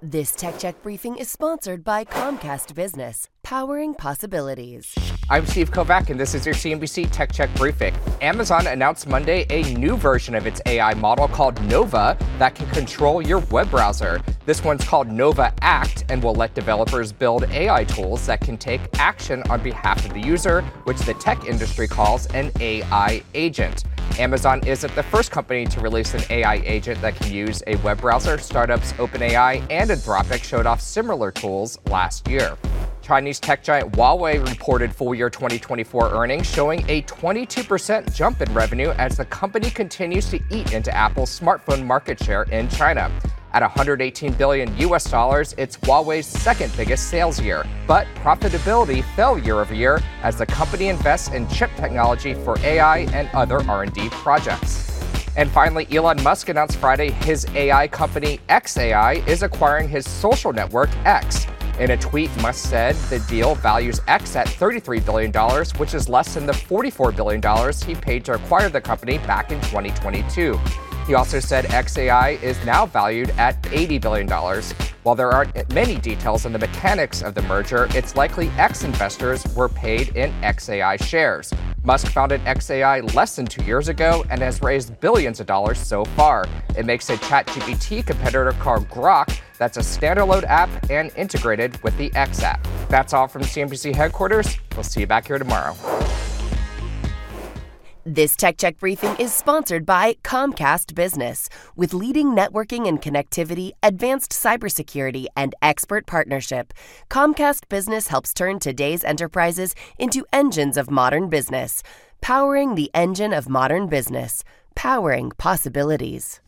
This Tech Check briefing is sponsored by Comcast Business, powering possibilities. I'm Steve Kovac, and this is your CNBC Tech Check briefing. Amazon announced Monday a new version of its AI model called Nova that can control your web browser. This one's called Nova Act and will let developers build AI tools that can take action on behalf of the user, which the tech industry calls an AI agent. Amazon isn't the first company to release an AI agent that can use a web browser. Startups OpenAI and Anthropic showed off similar tools last year. Chinese tech giant Huawei reported full-year 2024 earnings, showing a 22% jump in revenue as the company continues to eat into Apple's smartphone market share in China. At $118 billion, it's Huawei's second biggest sales year. But profitability fell year over year as the company invests in chip technology for AI and other R&D projects. And finally, Elon Musk announced Friday his AI company xAI is acquiring his social network X. In a tweet, Musk said the deal values X at $33 billion, which is less than the $44 billion he paid to acquire the company back in 2022. He also said xAI is now valued at $80 billion. While there aren't many details on the mechanics of the merger, it's likely X investors were paid in xAI shares. Musk founded xAI less than 2 years ago and has raised billions of dollars so far. It makes a ChatGPT competitor called Grok that's a standalone app and integrated with the X app. That's all from CNBC headquarters. We'll see you back here tomorrow. This Tech Check briefing is sponsored by Comcast Business. With leading networking and connectivity, advanced cybersecurity, and expert partnership, Comcast Business helps turn today's enterprises into engines of modern business. Powering the engine of modern business. Powering possibilities.